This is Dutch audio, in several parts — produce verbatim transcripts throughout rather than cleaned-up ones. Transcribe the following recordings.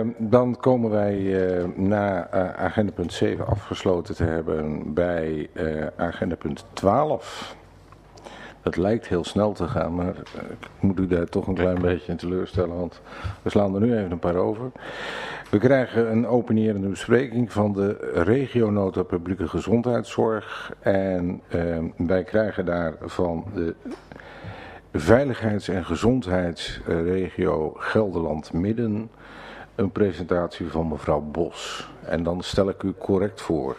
Uh, dan komen wij uh, na uh, agenda punt zeven afgesloten te hebben bij uh, agenda punt twaalf. Dat lijkt heel snel te gaan, maar uh, ik moet u daar toch een klein beetje in teleurstellen, want we slaan er nu even een paar over. We krijgen een openierende bespreking van de regionota publieke gezondheidszorg en uh, wij krijgen daar van de veiligheids- en gezondheidsregio Gelderland Midden een presentatie van mevrouw Bos. En dan stel ik u correct voor.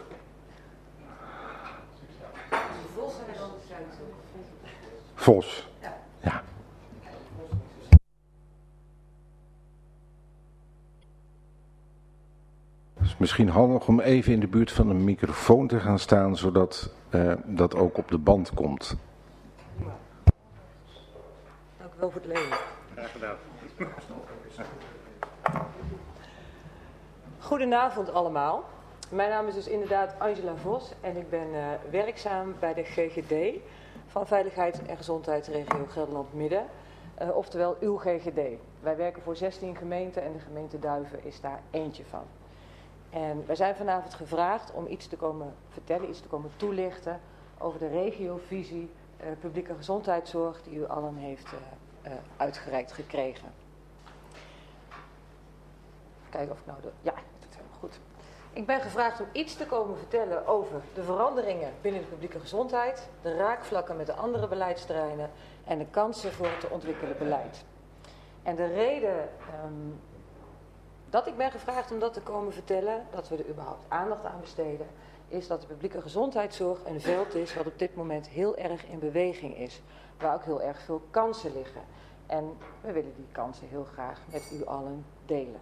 Vos. Ja. Het is misschien handig om even in de buurt van een microfoon te gaan staan, zodat uh, dat ook op de band komt. Dank u wel voor het lenen. Graag gedaan. Goedenavond allemaal. Mijn naam is dus inderdaad Angela Vos en ik ben uh, werkzaam bij de G G D van Veiligheids- en Gezondheidsregio Gelderland Midden, uh, oftewel uw G G D. Wij werken voor zestien gemeenten en de gemeente Duiven is daar eentje van. En wij zijn vanavond gevraagd om iets te komen vertellen, iets te komen toelichten over de regiovisie uh, publieke gezondheidszorg die u allen heeft uh, uh, uitgereikt gekregen. Kijken of ik nou de... Ja, dat doet helemaal goed. Ik ben gevraagd om iets te komen vertellen over de veranderingen binnen de publieke gezondheid, de raakvlakken met de andere beleidsterreinen en de kansen voor het te ontwikkelen beleid. En de reden um, dat ik ben gevraagd om dat te komen vertellen, dat we er überhaupt aandacht aan besteden, is dat de publieke gezondheidszorg een veld is wat op dit moment heel erg in beweging is, waar ook heel erg veel kansen liggen. En we willen die kansen heel graag met u allen delen.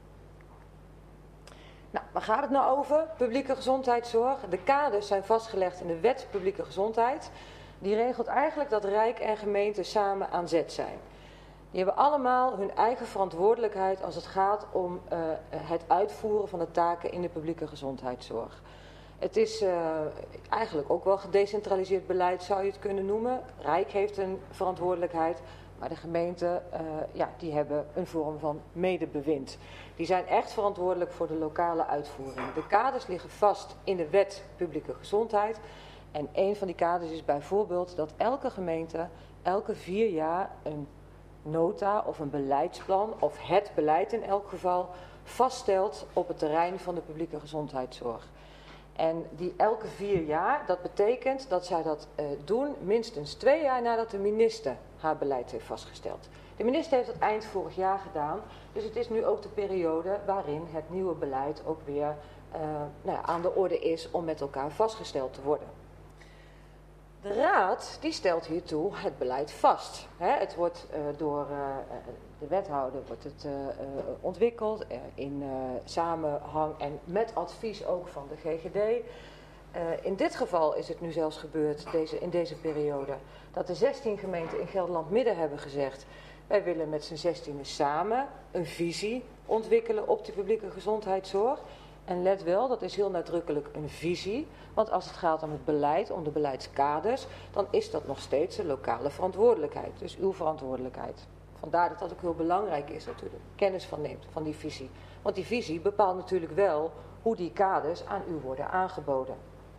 Nou, waar gaat het nou over? Publieke gezondheidszorg. De kaders zijn vastgelegd in de wet publieke gezondheid. Die regelt eigenlijk dat Rijk en gemeente samen aan zet zijn. Die hebben allemaal hun eigen verantwoordelijkheid als het gaat om uh, het uitvoeren van de taken in de publieke gezondheidszorg. Het is uh, eigenlijk ook wel gedecentraliseerd beleid, zou je het kunnen noemen. Rijk heeft een verantwoordelijkheid, maar de gemeenten uh, ja, die hebben een vorm van medebewind. Die zijn echt verantwoordelijk voor de lokale uitvoering. De kaders liggen vast in de wet publieke gezondheid. En een van die kaders is bijvoorbeeld dat elke gemeente elke vier jaar een nota of een beleidsplan, of het beleid in elk geval, vaststelt op het terrein van de publieke gezondheidszorg. En die elke vier jaar, dat betekent dat zij dat uh, doen minstens twee jaar nadat de minister haar beleid heeft vastgesteld. De minister heeft dat eind vorig jaar gedaan, dus het is nu ook de periode waarin het nieuwe beleid ook weer uh, nou ja, aan de orde is om met elkaar vastgesteld te worden. De Raad die stelt hiertoe het beleid vast. He, het wordt uh, door uh, de wethouder wordt het, uh, uh, ontwikkeld uh, in uh, samenhang en met advies ook van de G G D. Uh, in dit geval is het nu zelfs gebeurd deze, in deze periode dat de zestien gemeenten in Gelderland Midden hebben gezegd: wij willen met z'n zestienen samen een visie ontwikkelen op de publieke gezondheidszorg. En let wel, dat is heel nadrukkelijk een visie, want als het gaat om het beleid, om de beleidskaders, dan is dat nog steeds een lokale verantwoordelijkheid, dus uw verantwoordelijkheid. Vandaar dat dat ook heel belangrijk is dat u er kennis van neemt, van die visie. Want die visie bepaalt natuurlijk wel hoe die kaders aan u worden aangeboden.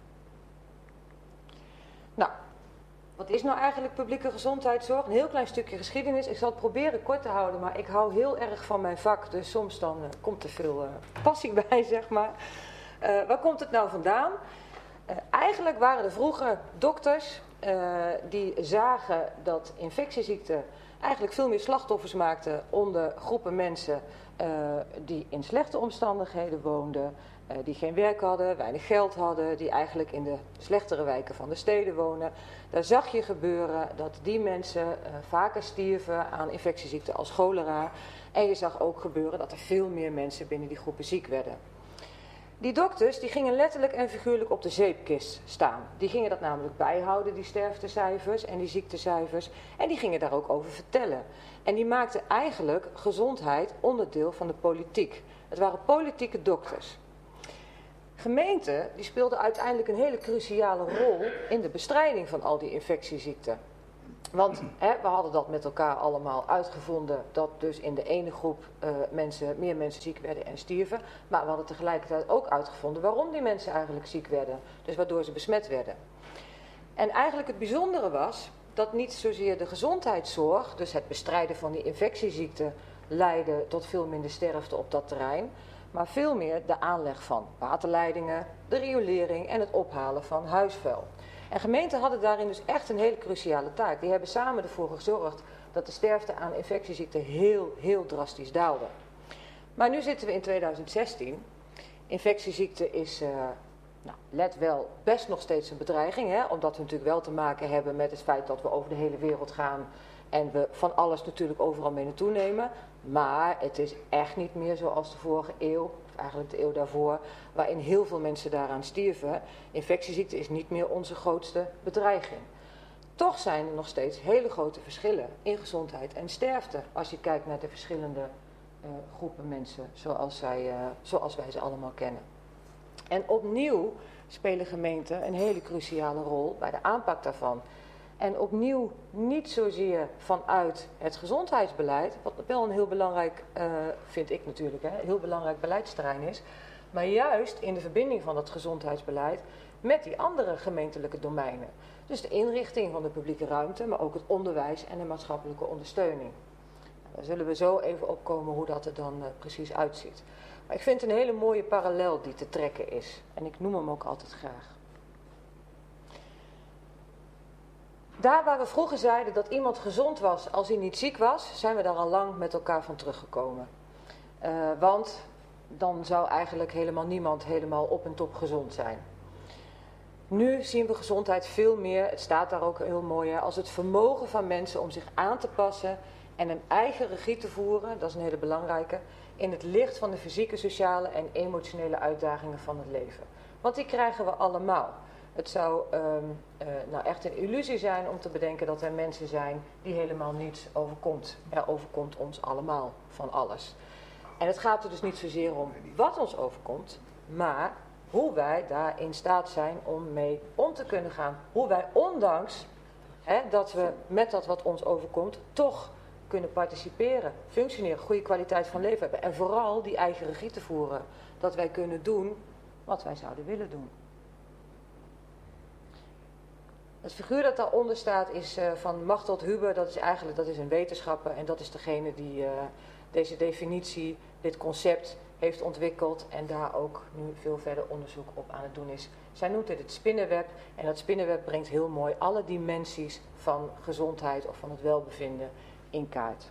Nou, wat is nou eigenlijk publieke gezondheidszorg? Een heel klein stukje geschiedenis. Ik zal het proberen kort te houden, maar ik hou heel erg van mijn vak. Dus soms dan uh, komt er veel uh, passie bij, zeg maar. Uh, waar komt het nou vandaan? Uh, eigenlijk waren er vroeger dokters uh, die zagen dat infectieziekten eigenlijk veel meer slachtoffers maakten onder groepen mensen uh, die in slechte omstandigheden woonden. Uh, die geen werk hadden, weinig geld hadden, die eigenlijk in de slechtere wijken van de steden wonen. Daar zag je gebeuren dat die mensen uh, vaker stierven aan infectieziekten als cholera. En je zag ook gebeuren dat er veel meer mensen binnen die groepen ziek werden. Die dokters die gingen letterlijk en figuurlijk op de zeepkist staan. Die gingen dat namelijk bijhouden, die sterftecijfers en die ziektecijfers. En die gingen daar ook over vertellen. En die maakten eigenlijk gezondheid onderdeel van de politiek. Het waren politieke dokters. Gemeenten die speelden uiteindelijk een hele cruciale rol in de bestrijding van al die infectieziekten. Want hè, we hadden dat met elkaar allemaal uitgevonden, dat dus in de ene groep uh, mensen, meer mensen ziek werden en stierven. Maar we hadden tegelijkertijd ook uitgevonden waarom die mensen eigenlijk ziek werden. Dus waardoor ze besmet werden. En eigenlijk het bijzondere was dat niet zozeer de gezondheidszorg, dus het bestrijden van die infectieziekten, leidde tot veel minder sterfte op dat terrein. Maar veel meer de aanleg van waterleidingen, de riolering en het ophalen van huisvuil. En gemeenten hadden daarin dus echt een hele cruciale taak. Die hebben samen ervoor gezorgd dat de sterfte aan infectieziekten heel, heel drastisch daalde. Maar nu zitten we in tweeduizend zestien. Infectieziekte is, uh, nou, let wel, best nog steeds een bedreiging. Hè? Omdat we natuurlijk wel te maken hebben met het feit dat we over de hele wereld gaan. En we van alles natuurlijk overal mee naartoe nemen. Maar het is echt niet meer zoals de vorige eeuw, of eigenlijk de eeuw daarvoor, waarin heel veel mensen daaraan stierven. Infectieziekte is niet meer onze grootste bedreiging. Toch zijn er nog steeds hele grote verschillen in gezondheid en sterfte, als je kijkt naar de verschillende uh, groepen mensen, zoals, zij, uh, zoals wij ze allemaal kennen. En opnieuw spelen gemeenten een hele cruciale rol bij de aanpak daarvan. En opnieuw niet zozeer vanuit het gezondheidsbeleid, wat wel een heel belangrijk, uh, vind ik natuurlijk, hè, heel belangrijk beleidsterrein is. Maar juist in de verbinding van dat gezondheidsbeleid met die andere gemeentelijke domeinen. Dus de inrichting van de publieke ruimte, maar ook het onderwijs en de maatschappelijke ondersteuning. Daar zullen we zo even opkomen hoe dat er dan uh, precies uitziet. Maar ik vind het een hele mooie parallel die te trekken is. En ik noem hem ook altijd graag. Daar waar we vroeger zeiden dat iemand gezond was als hij niet ziek was, zijn we daar al lang met elkaar van teruggekomen. Uh, want dan zou eigenlijk helemaal niemand helemaal op en top gezond zijn. Nu zien we gezondheid veel meer, het staat daar ook heel mooi, hè, als het vermogen van mensen om zich aan te passen en een eigen regie te voeren, dat is een hele belangrijke, in het licht van de fysieke, sociale en emotionele uitdagingen van het leven. Want die krijgen we allemaal. Het zou um, uh, nou echt een illusie zijn om te bedenken dat er mensen zijn die helemaal niets overkomt. Er overkomt ons allemaal van alles. En het gaat er dus niet zozeer om wat ons overkomt, maar hoe wij daar in staat zijn om mee om te kunnen gaan. Hoe wij ondanks hè, dat we met dat wat ons overkomt toch kunnen participeren, functioneren, goede kwaliteit van leven hebben. En vooral die eigen regie te voeren. Dat wij kunnen doen wat wij zouden willen doen. Het figuur dat daaronder staat is uh, van Machteld Huber. Dat is eigenlijk dat is een wetenschapper en dat is degene die uh, deze definitie, dit concept heeft ontwikkeld en daar ook nu veel verder onderzoek op aan het doen is. Zij noemt dit het spinnenweb en dat spinnenweb brengt heel mooi alle dimensies van gezondheid of van het welbevinden in kaart.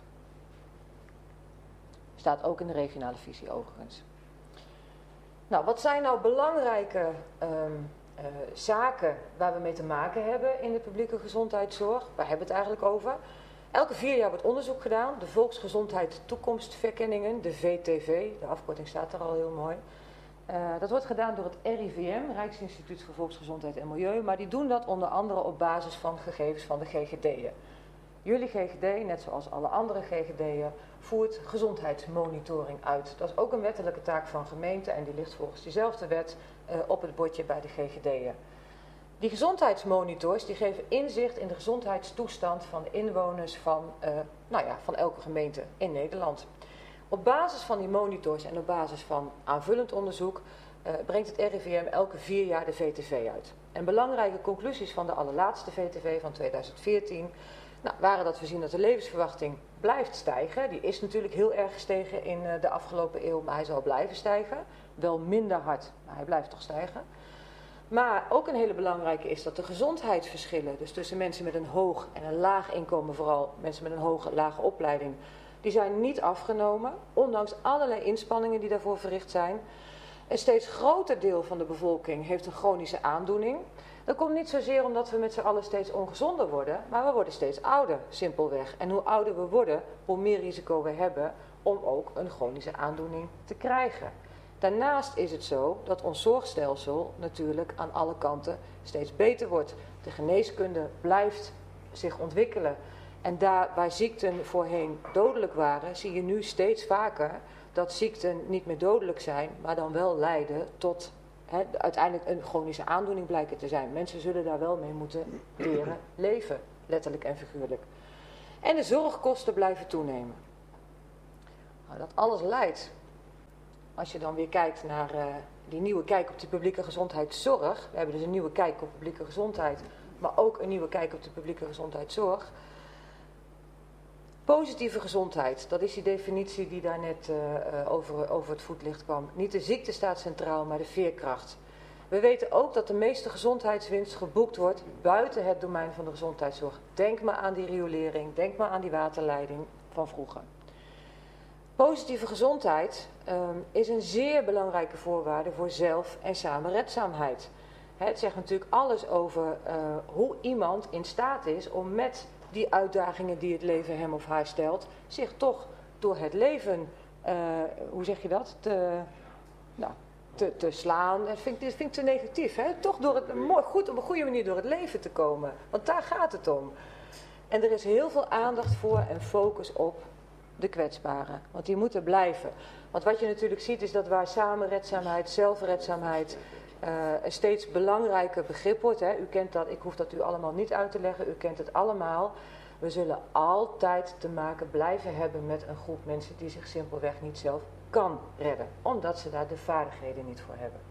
Staat ook in de regionale visie overigens. Nou, wat zijn nou belangrijke um, uh, zaken waar we mee te maken hebben in de publieke gezondheidszorg? Waar hebben we het eigenlijk over? Elke vier jaar wordt onderzoek gedaan, de Volksgezondheid Toekomstverkenningen, de V T V, de afkorting staat er al heel mooi. Uh, dat wordt gedaan door het R I V M, Rijksinstituut voor Volksgezondheid en Milieu, maar die doen dat onder andere op basis van gegevens van de G G D'en. Jullie G G D, net zoals alle andere G G D'en, voert gezondheidsmonitoring uit. Dat is ook een wettelijke taak van gemeenten en die ligt volgens diezelfde wet uh, op het bordje bij de G G D'en. Die gezondheidsmonitors die geven inzicht in de gezondheidstoestand van de inwoners van, uh, nou ja, van elke gemeente in Nederland. Op basis van die monitors en op basis van aanvullend onderzoek uh, brengt het R I V M elke vier jaar de V T V uit. En belangrijke conclusies van de allerlaatste V T V van tweeduizend veertien nou, waren dat we zien dat de levensverwachting blijft stijgen. Die is natuurlijk heel erg gestegen in uh, de afgelopen eeuw, maar hij zal blijven stijgen. Wel minder hard, maar hij blijft toch stijgen. Maar ook een hele belangrijke is dat de gezondheidsverschillen, dus tussen mensen met een hoog en een laag inkomen, vooral mensen met een hoge, lage opleiding, die zijn niet afgenomen, ondanks allerlei inspanningen die daarvoor verricht zijn. Een steeds groter deel van de bevolking heeft een chronische aandoening. Dat komt niet zozeer omdat we met z'n allen steeds ongezonder worden, maar we worden steeds ouder, simpelweg. En hoe ouder we worden, hoe meer risico we hebben om ook een chronische aandoening te krijgen. Daarnaast is het zo dat ons zorgstelsel natuurlijk aan alle kanten steeds beter wordt. De geneeskunde blijft zich ontwikkelen. En daar waar ziekten voorheen dodelijk waren, zie je nu steeds vaker dat ziekten niet meer dodelijk zijn, maar dan wel leiden tot he, uiteindelijk een chronische aandoening blijken te zijn. Mensen zullen daar wel mee moeten leren leven. letterlijk en figuurlijk. En de zorgkosten blijven toenemen. Nou, dat alles leidt, als je dan weer kijkt naar uh, die nieuwe kijk op de publieke gezondheidszorg. We hebben dus een nieuwe kijk op publieke gezondheid, maar ook een nieuwe kijk op de publieke gezondheidszorg. Positieve gezondheid, dat is die definitie die daar net uh, uh, over, over het voetlicht kwam. Niet de ziekte staat centraal, maar de veerkracht. We weten ook dat de meeste gezondheidswinst geboekt wordt buiten het domein van de gezondheidszorg. Denk maar aan die riolering, denk maar aan die waterleiding van vroeger. Positieve gezondheid um, is een zeer belangrijke voorwaarde voor zelf- en samenredzaamheid. Het zegt natuurlijk alles over uh, hoe iemand in staat is om met die uitdagingen die het leven hem of haar stelt, zich toch door het leven, uh, hoe zeg je dat, te, nou, te, te slaan. Dat vind ik, dit vind ik te negatief. Hè? Toch door het, goed, op een goede manier door het leven te komen. Want daar gaat het om. En er is heel veel aandacht voor en focus op de kwetsbaren. Want die moeten blijven. Want wat je natuurlijk ziet is dat waar samenredzaamheid, zelfredzaamheid uh, een steeds belangrijker begrip wordt. Hè. U kent dat, ik hoef dat u allemaal niet uit te leggen. U kent het allemaal. We zullen altijd te maken blijven hebben met een groep mensen die zich simpelweg niet zelf kan redden. Omdat ze daar de vaardigheden niet voor hebben.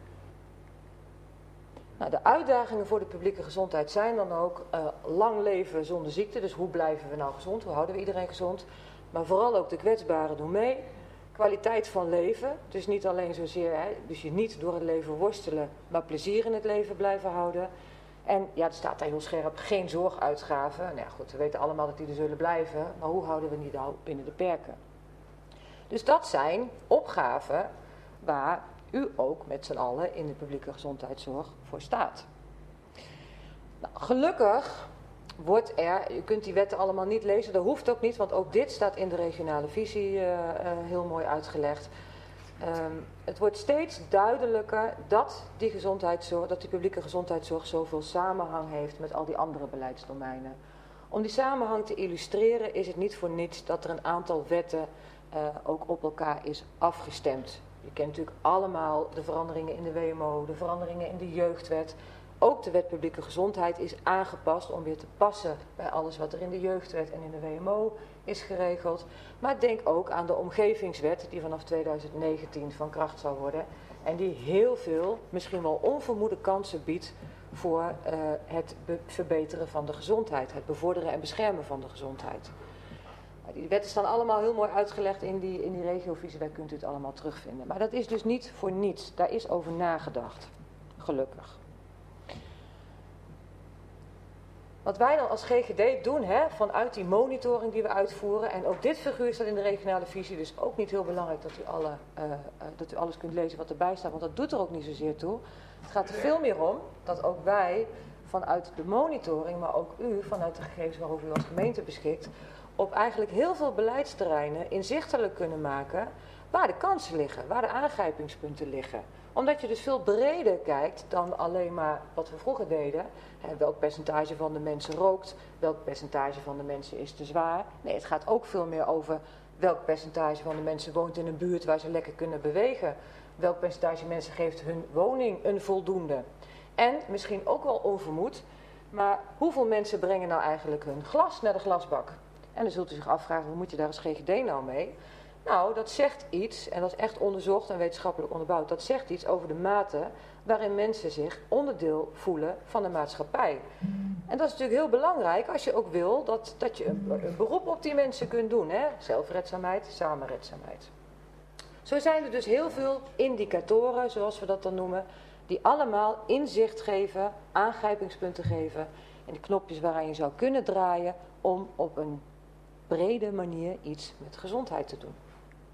Nou, de uitdagingen voor de publieke gezondheid zijn dan ook uh, lang leven zonder ziekte. Dus hoe blijven we nou gezond? Hoe houden we iedereen gezond? Maar vooral ook de kwetsbaren doen mee. Kwaliteit van leven. Dus niet alleen zozeer, hè, dus je niet door het leven worstelen, maar plezier in het leven blijven houden. En ja, er staat daar heel scherp, geen zorguitgaven. Nou ja, goed, we weten allemaal dat die er zullen blijven. Maar hoe houden we die nou binnen de perken? Dus dat zijn opgaven waar u ook met z'n allen in de publieke gezondheidszorg voor staat. Nou, gelukkig wordt er, u kunt die wetten allemaal niet lezen, dat hoeft ook niet, want ook dit staat in de regionale visie uh, uh, heel mooi uitgelegd. Um, het wordt steeds duidelijker dat die gezondheidszorg, dat die publieke gezondheidszorg zoveel samenhang heeft met al die andere beleidsdomeinen. Om die samenhang te illustreren is het niet voor niets dat er een aantal wetten uh, ook op elkaar is afgestemd. Je kent natuurlijk allemaal de veranderingen in de W M O, de veranderingen in de jeugdwet. Ook de wet publieke gezondheid is aangepast om weer te passen bij alles wat er in de jeugdwet en in de W M O is geregeld. Maar denk ook aan de omgevingswet die vanaf tweeduizend negentien van kracht zal worden. En die heel veel, misschien wel onvermoede kansen biedt voor uh, het verbeteren van de gezondheid. Het bevorderen en beschermen van de gezondheid. Die wetten staan allemaal heel mooi uitgelegd in die, in die regiovisie, daar kunt u het allemaal terugvinden. Maar dat is dus niet voor niets, daar is over nagedacht. Gelukkig. Wat wij dan als G G D doen, hè, vanuit die monitoring die we uitvoeren, en ook dit figuur staat in de regionale visie, dus ook niet heel belangrijk dat u, alle, uh, uh, dat u alles kunt lezen wat erbij staat, want dat doet er ook niet zozeer toe. Het gaat er veel meer om dat ook wij vanuit de monitoring, maar ook u vanuit de gegevens waarover u als gemeente beschikt, op eigenlijk heel veel beleidsterreinen inzichtelijk kunnen maken waar de kansen liggen, waar de aangrijpingspunten liggen. Omdat je dus veel breder kijkt dan alleen maar wat we vroeger deden. Hè, welk percentage van de mensen rookt, welk percentage van de mensen is te zwaar. Nee, het gaat ook veel meer over welk percentage van de mensen woont in een buurt waar ze lekker kunnen bewegen. Welk percentage mensen geeft hun woning een voldoende. En misschien ook wel onvermoed, maar hoeveel mensen brengen nou eigenlijk hun glas naar de glasbak? En dan zult u zich afvragen, hoe moet je daar als G G D nou mee? Nou, dat zegt iets, en dat is echt onderzocht en wetenschappelijk onderbouwd, dat zegt iets over de mate waarin mensen zich onderdeel voelen van de maatschappij. En dat is natuurlijk heel belangrijk als je ook wil dat, dat je een, een beroep op die mensen kunt doen. Hè? Zelfredzaamheid, samenredzaamheid. Zo zijn er dus heel veel indicatoren, zoals we dat dan noemen, die allemaal inzicht geven, aangrijpingspunten geven en de knopjes waaraan je zou kunnen draaien om op een brede manier iets met gezondheid te doen.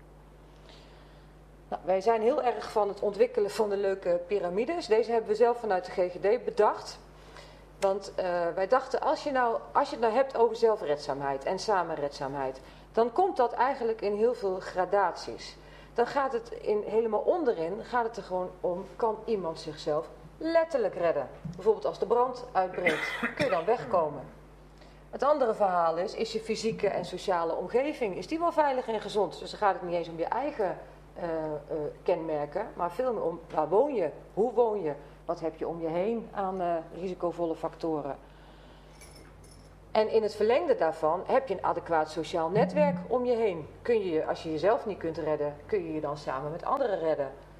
Nou, wij zijn heel erg van het ontwikkelen van de leuke piramides. Deze hebben we zelf vanuit de G G D bedacht. Want uh, wij dachten, als je, nou, als je het nou hebt over zelfredzaamheid en samenredzaamheid, dan komt dat eigenlijk in heel veel gradaties. Dan gaat het in, helemaal onderin, gaat het er gewoon om, kan iemand zichzelf letterlijk redden? Bijvoorbeeld als de brand uitbreekt, kun je dan wegkomen? Het andere verhaal is, is je fysieke en sociale omgeving, is die wel veilig en gezond? Dus dan gaat het niet eens om je eigen uh, uh, kenmerken, maar veel meer om waar woon je, hoe woon je, wat heb je om je heen aan uh, risicovolle factoren. En in het verlengde daarvan heb je een adequaat sociaal netwerk om je heen. Kun je, als je jezelf niet kunt redden, kun je je dan samen met anderen redden.